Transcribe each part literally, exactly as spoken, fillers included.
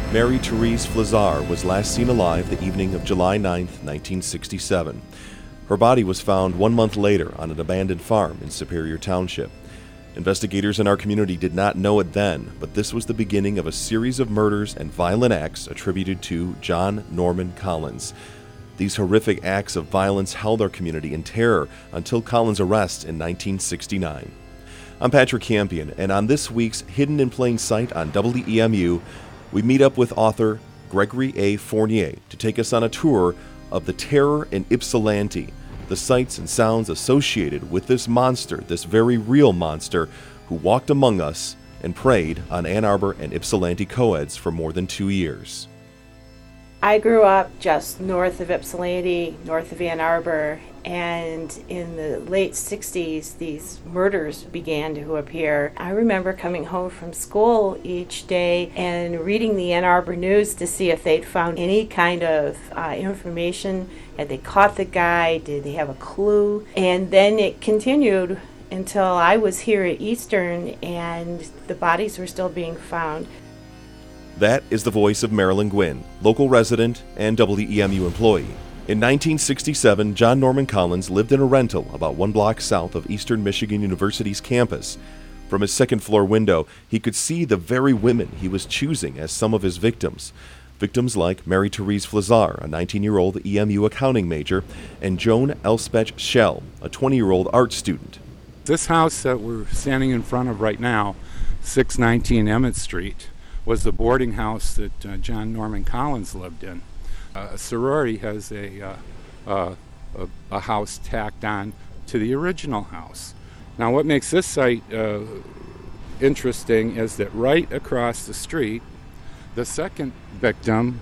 Mary Therese Flazar was last seen alive the evening of July ninth, nineteen sixty-seven. Her body was found one month later on an abandoned farm in Superior Township. Investigators in our community did not know it then, but this was the beginning of a series of murders and violent acts attributed to John Norman Collins. These horrific acts of violence held our community in terror until Collins' arrest in nineteen sixty-nine. I'm Patrick Campion, and on this week's Hidden in Plain Sight on W E M U, we meet up with author Gregory A. Fournier to take us on a tour of the terror in Ypsilanti, the sights and sounds associated with this monster, this very real monster, who walked among us and preyed on Ann Arbor and Ypsilanti co-eds for more than two years. I grew up just north of Ypsilanti, north of Ann Arbor, and in the late sixties, these murders began to appear. I remember coming home from school each day and reading the Ann Arbor News to see if they'd found any kind of uh, information. Had they caught the guy? Did they have a clue? And then it continued until I was here at Eastern and the bodies were still being found. That is the voice of Marilyn Gwynn, local resident and W E M U employee. In nineteen sixty-seven, John Norman Collins lived in a rental about one block south of Eastern Michigan University's campus. From his second-floor window, he could see the very women he was choosing as some of his victims. Victims like Mary Therese Flazar, a nineteen-year-old E M U accounting major, and Joan Elspeth Schell, a twenty-year-old art student. This house that we're standing in front of right now, six nineteen Emmett Street, was the boarding house that uh, John Norman Collins lived in. Uh, a sorority has a, uh, uh, a a house tacked on to the original house. Now, what makes this site uh, interesting is that right across the street, the second victim,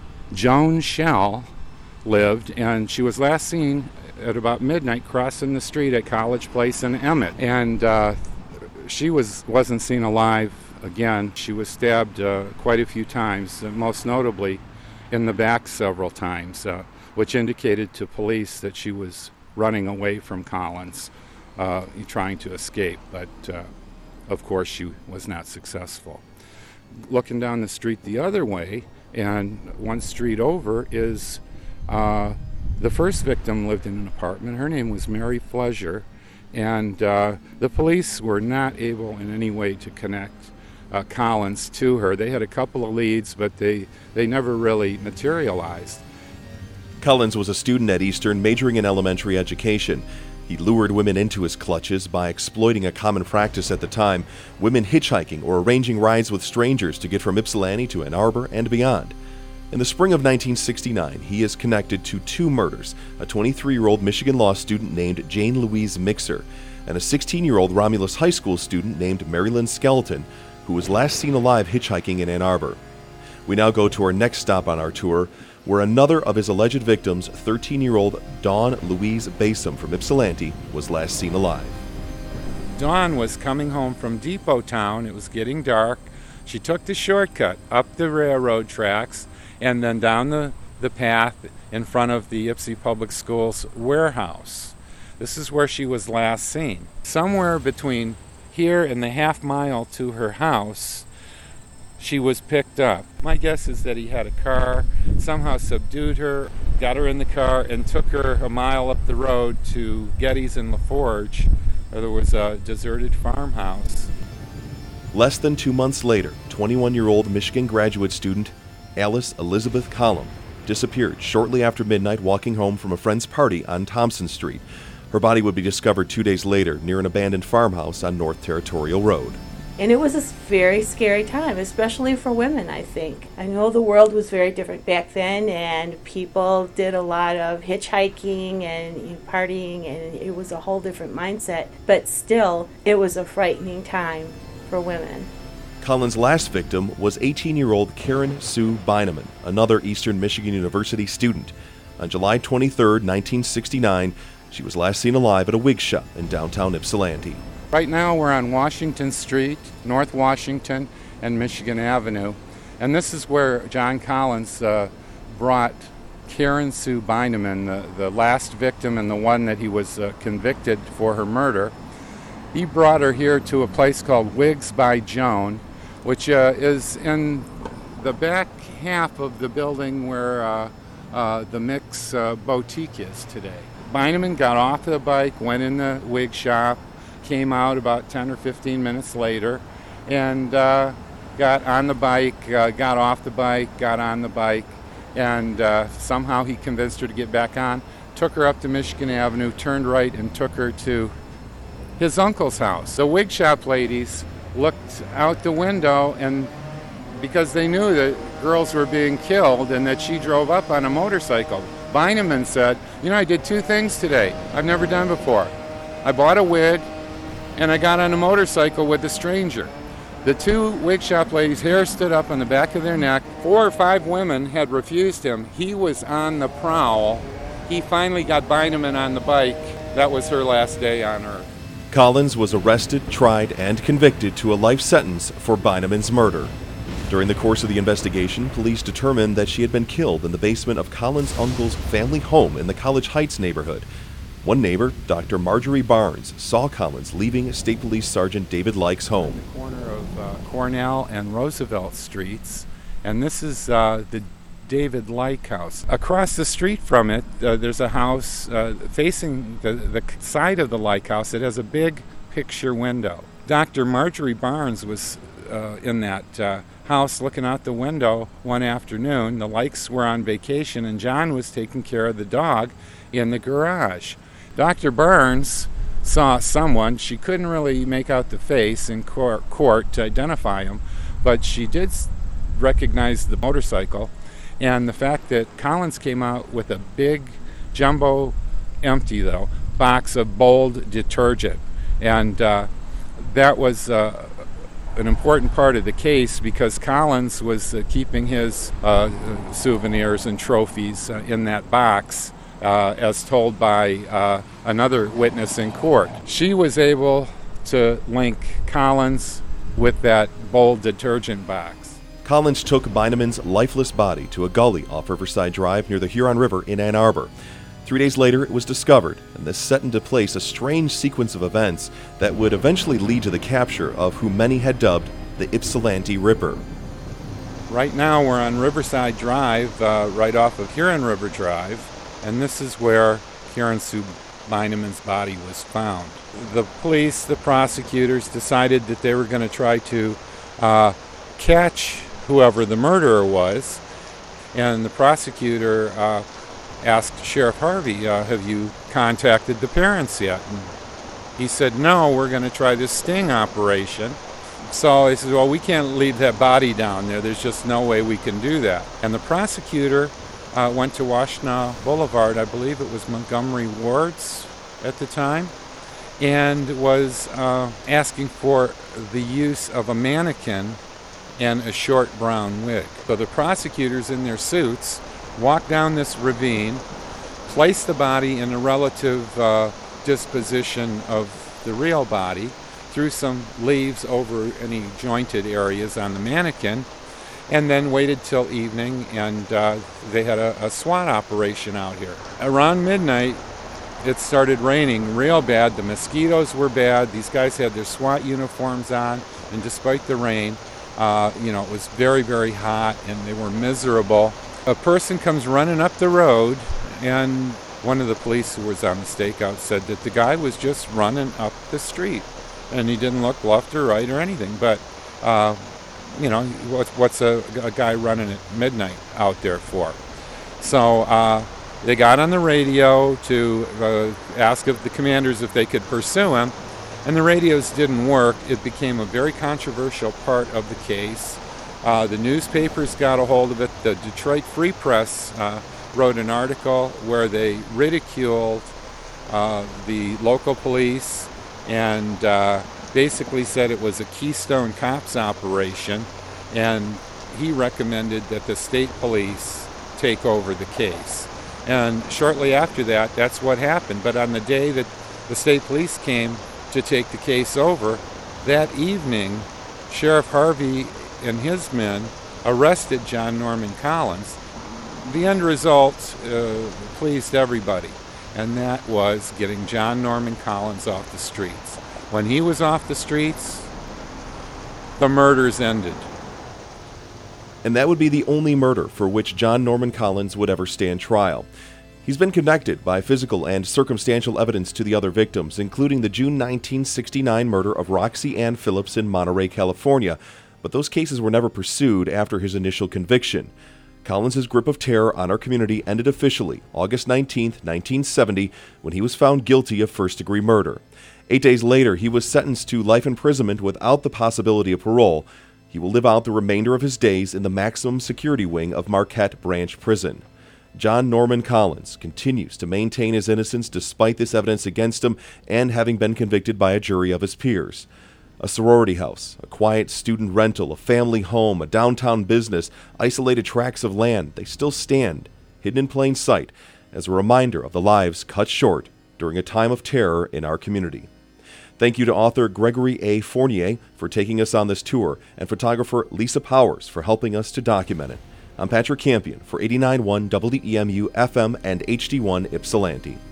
Joan Schell, lived, and she was last seen at about midnight crossing the street at College Place in Emmett. And uh, she was wasn't seen alive again. She was stabbed uh, quite a few times, uh, most notably in the back several times, uh, which indicated to police that she was running away from Collins, uh, trying to escape, but uh, of course she was not successful. Looking down the street the other way, and one street over, is uh, the first victim lived in an apartment. Her name was Mary Flesher, and uh, the police were not able in any way to connect Uh, Collins to her. They had a couple of leads, but they, they never really materialized. Collins was a student at Eastern, majoring in elementary education. He lured women into his clutches by exploiting a common practice at the time, women hitchhiking or arranging rides with strangers to get from Ypsilanti to Ann Arbor and beyond. In the spring of nineteen sixty-nine, he is connected to two murders, a twenty-three-year-old Michigan law student named Jane Louise Mixer, and a sixteen-year-old Romulus High School student named Marilyn Skeleton, who was last seen alive hitchhiking in Ann Arbor. We now go to our next stop on our tour, where another of his alleged victims, thirteen-year-old Dawn Louise Basom from Ypsilanti, was last seen alive. Dawn was coming home from Depot Town. It was getting dark. She took the shortcut up the railroad tracks and then down the, the path in front of the Ypsi Public Schools warehouse. This is where she was last seen. Somewhere between here and the half mile to her house, she was picked up. My guess is that he had a car, somehow subdued her, got her in the car, and took her a mile up the road to Getty's in LaForge, where there was a deserted farmhouse. Less than two months later, twenty-one-year-old Michigan graduate student Alice Elizabeth Collum disappeared shortly after midnight walking home from a friend's party on Thompson Street. Her body would be discovered two days later near an abandoned farmhouse on North Territorial Road. And it was a very scary time, especially for women, I think. I know the world was very different back then, and people did a lot of hitchhiking and you know, partying, and it was a whole different mindset. But still, it was a frightening time for women. Collins' last victim was eighteen-year-old Karen Sue Beineman, another Eastern Michigan University student. On July twenty-third, nineteen sixty-nine, she was last seen alive at a wig shop in downtown Ypsilanti. Right now we're on Washington Street, North Washington, and Michigan Avenue. And this is where John Collins uh, brought Karen Sue Beineman, the, the last victim and the one that he was uh, convicted for her murder. He brought her here to a place called Wigs by Joan, which uh, is in the back half of the building where uh, uh, the Mix uh, boutique is today. Beineman got off the bike, went in the wig shop, came out about ten or fifteen minutes later, and uh, got on the bike, uh, got off the bike, got on the bike, and uh, somehow he convinced her to get back on, took her up to Michigan Avenue, turned right, and took her to his uncle's house. The wig shop ladies looked out the window, and because they knew that girls were being killed and that she drove up on a motorcycle, Beineman said, you know, I did two things today I've never done before. I bought a wig and I got on a motorcycle with a stranger. The two wig shop ladies' hair stood up on the back of their neck. Four or five women had refused him. He was on the prowl. He finally got Beineman on the bike. That was her last day on Earth. Collins was arrested, tried, and convicted to a life sentence for Beineman's murder. During the course of the investigation, police determined that she had been killed in the basement of Collins' uncle's family home in the College Heights neighborhood. One neighbor, Doctor Marjorie Barnes, saw Collins leaving State Police Sergeant David Like's home. On the corner of uh, Cornell and Roosevelt Streets, and this is uh, the David Like house. Across the street from it, uh, there's a house uh, facing the, the side of the Like house. It has a big picture window. Doctor Marjorie Barnes was uh, in that uh, house looking out the window one afternoon. The Likes were on vacation, and John was taking care of the dog in the garage. Doctor Barnes saw someone. She couldn't really make out the face in court, court to identify him, but she did recognize the motorcycle and the fact that Collins came out with a big, jumbo, empty though, box of Bold detergent. And uh, that was uh, an important part of the case because Collins was uh, keeping his uh, souvenirs and trophies uh, in that box. Uh, as told by uh, another witness in court. She was able to link Collins with that Bold detergent box. Collins took Beineman's lifeless body to a gully off Riverside Drive near the Huron River in Ann Arbor. Three days later, it was discovered, and this set into place a strange sequence of events that would eventually lead to the capture of who many had dubbed the Ypsilanti Ripper. Right now, we're on Riverside Drive, uh, right off of Huron River Drive. And this is where Karen Sue Beineman's body was found. The police, the prosecutors, decided that they were going to try to uh, catch whoever the murderer was. And the prosecutor uh, asked Sheriff Harvey, uh, have you contacted the parents yet? And he said, no, we're going to try this sting operation. So he said, well, we can't leave that body down there. There's just no way we can do that. And the prosecutor Uh, went to Washtenaw Boulevard, I believe it was Montgomery Ward's at the time, and was uh, asking for the use of a mannequin and a short brown wig. So the prosecutors in their suits walked down this ravine, placed the body in a relative uh, disposition of the real body, threw some leaves over any jointed areas on the mannequin, and then waited till evening, and uh, they had a, a SWAT operation out here. Around midnight, it started raining real bad. The mosquitoes were bad. These guys had their SWAT uniforms on, and despite the rain, uh, you know, it was very, very hot, and they were miserable. A person comes running up the road, and one of the police who was on the stakeout said that the guy was just running up the street, and he didn't look left or right or anything, but uh, you know, what's, what's a, a guy running at midnight out there for? So uh, they got on the radio to uh, ask of the commanders if they could pursue him, and the radios didn't work. It became a very controversial part of the case. Uh, the newspapers got a hold of it. The Detroit Free Press uh, wrote an article where they ridiculed uh, the local police and uh, basically said it was a Keystone Cops operation, and he recommended that the state police take over the case. And shortly after that, that's what happened. But on the day that the state police came to take the case over, that evening, Sheriff Harvey and his men arrested John Norman Collins. The end result uh, pleased everybody, and that was getting John Norman Collins off the streets. When he was off the streets, the murders ended. And that would be the only murder for which John Norman Collins would ever stand trial. He's been connected by physical and circumstantial evidence to the other victims, including the June nineteen sixty-nine murder of Roxy Ann Phillips in Monterey, California, but those cases were never pursued after his initial conviction. Collins' grip of terror on our community ended officially August nineteenth, nineteen seventy, when he was found guilty of first-degree murder. Eight days later, he was sentenced to life imprisonment without the possibility of parole. He will live out the remainder of his days in the maximum security wing of Marquette Branch Prison. John Norman Collins continues to maintain his innocence despite this evidence against him and having been convicted by a jury of his peers. A sorority house, a quiet student rental, a family home, a downtown business, isolated tracts of land, they still stand, hidden in plain sight, as a reminder of the lives cut short during a time of terror in our community. Thank you to author Gregory A. Fournier for taking us on this tour, and photographer Lisa Powers for helping us to document it. I'm Patrick Campion for eighty-nine point one W E M U F M and H D one Ypsilanti.